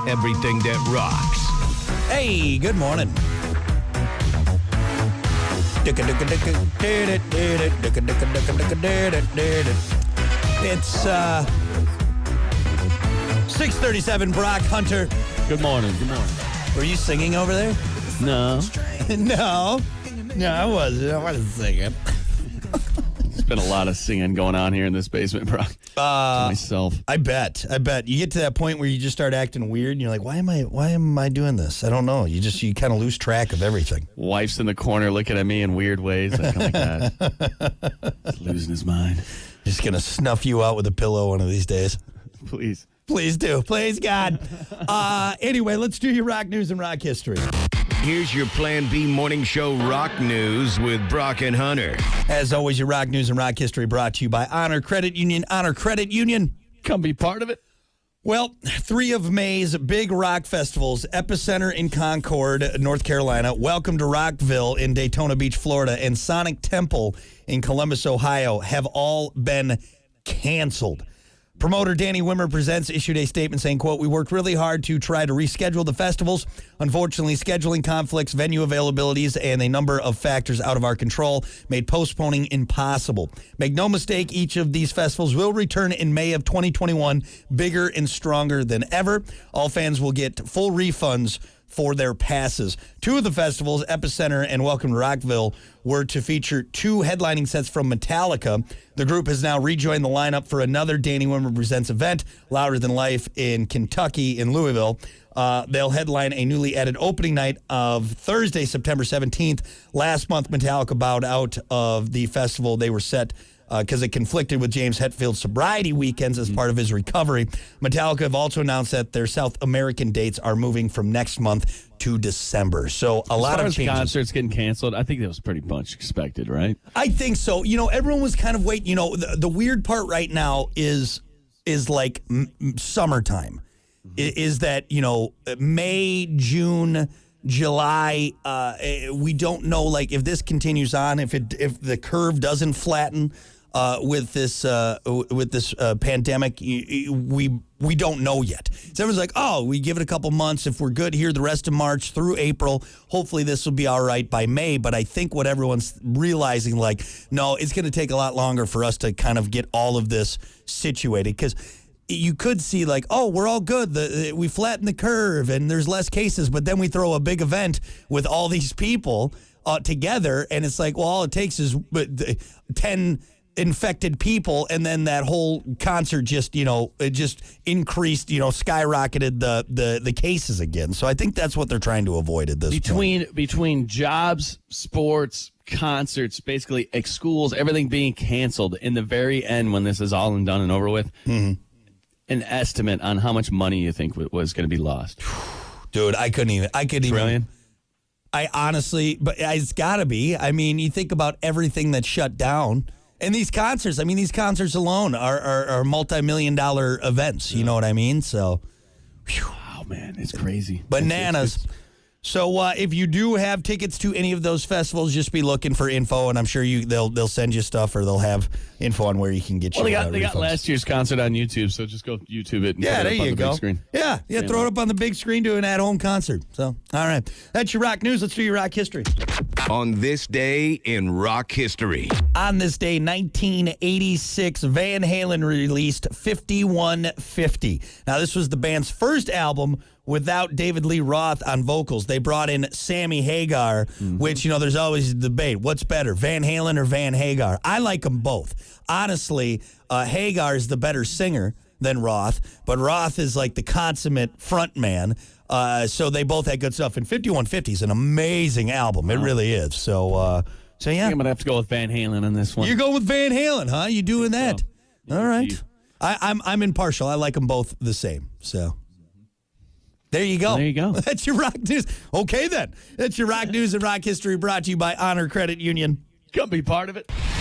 everything that rocks. Hey, good morning. It's 6:37. Brock Hunter. Good morning. Were you singing over there? No. No, I wasn't. I wasn't singing. There's been a lot of singing going on here in this basement, bro. Myself. I bet. You get to that point where you just start acting weird and you're like, why am I doing this? I don't know. You kind of lose track of everything. Wife's in the corner looking at me in weird ways. I kind of like that. He's losing his mind. Just going to snuff you out with a pillow one of these days. Please. Please do. Please, God. Anyway, let's do your rock news and rock history. Here's your Plan B morning show rock news with Brock and Hunter. As always, your rock news and rock history brought to you by Honor Credit Union. Honor Credit Union. Come be part of it. Well, 3 of May's big rock festivals, Epicenter in Concord, North Carolina, Welcome to Rockville in Daytona Beach, Florida, and Sonic Temple in Columbus, Ohio, have all been canceled. Promoter Danny Wimmer Presents issued a statement saying, quote, "We worked really hard to try to reschedule the festivals. Unfortunately, scheduling conflicts, venue availabilities, and a number of factors out of our control made postponing impossible. Make no mistake, each of these festivals will return in May of 2021, bigger and stronger than ever. All fans will get full refunds for their passes." 2 of the festivals, Epicenter and Welcome to Rockville, were to feature 2 headlining sets from Metallica. The group has now rejoined the lineup for another Danny Wimmer Presents event, Louder Than Life in Kentucky in Louisville. They'll headline a newly added opening night of Thursday, September 17th. Last month, Metallica bowed out of the festival. They were set because it conflicted with James Hetfield's sobriety weekends as part of his recovery. Metallica have also announced that their South American dates are moving from next month to December. So a lot of changes. Concerts getting canceled, I think that was pretty much expected, right? I think so. Everyone was kind of waiting. The weird part right now is like summertime. Is that, May, June, July, we don't know, like, if this continues on, if the curve doesn't flatten with this pandemic, we don't know yet. So everyone's like, oh, we give it a couple months. If we're good here the rest of March through April, hopefully this will be all right by May. But I think what everyone's realizing, like, no, it's going to take a lot longer for us to kind of get all of this situated, because you could see like, oh, we're all good. We flatten the curve and there's less cases, but then we throw a big event with all these people together, and it's like, well, all it takes is 10 infected people, and then that whole concert just, it just increased, skyrocketed the cases again. So I think that's what they're trying to avoid at this point. Between jobs, sports, concerts, basically schools, everything being canceled in the very end when this is all and done and over with. Mm-hmm. An estimate on how much money you think was going to be lost? Dude, I couldn't even. Trillion? I honestly, but it's got to be. I mean, you think about everything that's shut down. And these concerts, these concerts alone are multi-million-dollar events. You know what I mean? So, oh, man, it's crazy. Bananas. So if you do have tickets to any of those festivals, just be looking for info, and I'm sure they'll send you stuff, or they'll have info on where you can get. Well, they got last year's concert on YouTube, so just go YouTube it. And yeah, there you go. Big screen. Yeah, throw it up on the big screen, do an at-home concert. So, all right, that's your rock news. Let's do your rock history. On this day in rock history. On this day, 1986, Van Halen released 5150. Now, this was the band's first album without David Lee Roth on vocals. They brought in Sammy Hagar, which, there's always a debate. What's better, Van Halen or Van Hagar? I like them both. Honestly, Hagar is the better singer than Roth, but Roth is like the consummate front man. So they both had good stuff. And 5150 is an amazing album. It really is. So yeah. I think I'm going to have to go with Van Halen on this one. You're going with Van Halen, huh? You doing that? So. All right. I'm impartial. I like them both the same. So there you go. There you go. That's your rock news. Okay, then. That's your rock news and rock history brought to you by Honor Credit Union. Come be part of it.